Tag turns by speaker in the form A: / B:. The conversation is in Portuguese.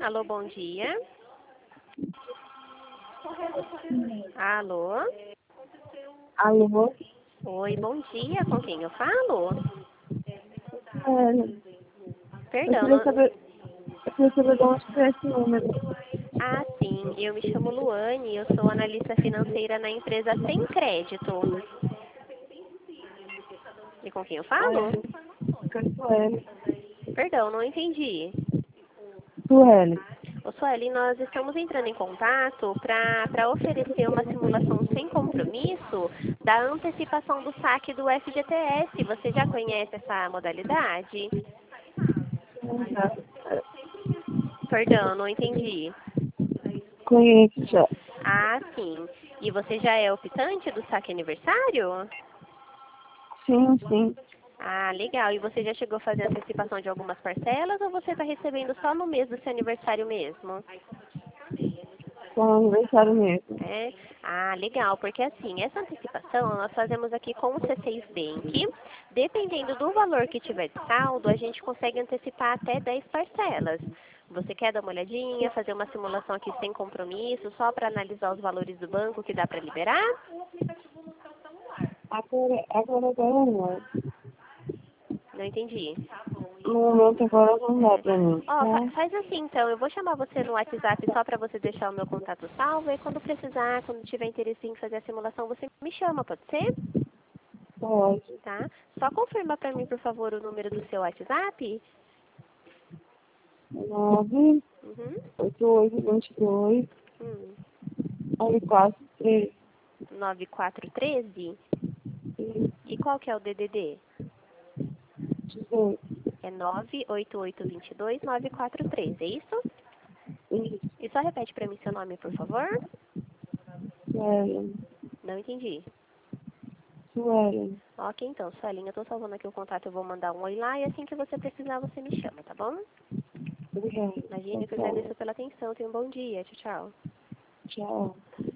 A: Alô, bom dia. Alô?
B: Alô?
A: Oi, bom dia. Com quem eu falo?
B: Eu
A: Perdão.
B: queria saber, eu queria saber de onde que é esse número.
A: Ah, sim. Eu me chamo Luane. Eu sou analista financeira na empresa Sem Crédito. E com quem eu falo?
B: Sueli.
A: Perdão, não entendi.
B: Sueli.
A: Ô, Sueli, nós estamos entrando em contato para oferecer uma simulação sem compromisso da antecipação do saque do FGTS. Você já conhece essa modalidade? Perdão, não entendi.
B: Conheço já.
A: Ah, sim. E você já é optante do saque aniversário?
B: Sim, sim.
A: Ah, legal. E você já chegou a fazer antecipação de algumas parcelas ou você está recebendo só no mês do seu aniversário mesmo?
B: Com aniversário mesmo.
A: É? Ah, legal, porque assim, essa antecipação nós fazemos aqui com o C6 Bank. Dependendo do valor que tiver de saldo, a gente consegue antecipar até 10 parcelas. Você quer dar uma olhadinha, fazer uma simulação aqui sem compromisso, só para analisar os valores do banco que dá para liberar?
B: Agora não.
A: Não entendi.
B: No momento agora não dá
A: É.
B: pra mim,
A: Ó,
B: tá?
A: faz assim então, eu vou chamar você no WhatsApp só para você deixar o meu contato salvo e quando precisar, quando tiver interesse em fazer a simulação, você me chama, pode ser?
B: Pode.
A: Tá? Só confirma para mim, por favor, o número do seu WhatsApp.
B: 9,
A: Uhum.
B: 88, 22,
A: Hum.
B: 94,
A: 9413.
B: 3,
A: E qual que é o DDD?
B: 18.
A: É 988229413, é isso?
B: Isso.
A: E só repete para mim seu nome, por favor.
B: Sueli.
A: Não entendi.
B: Sueli.
A: Ok, então, Suelinha, eu tô salvando aqui o contato, eu vou mandar um oi lá e assim que você precisar, você me chama, tá bom?
B: Obrigada.
A: Imagina que eu
B: Tchau.
A: agradeço pela atenção. Tenha um bom dia. Tchau, tchau.
B: Tchau.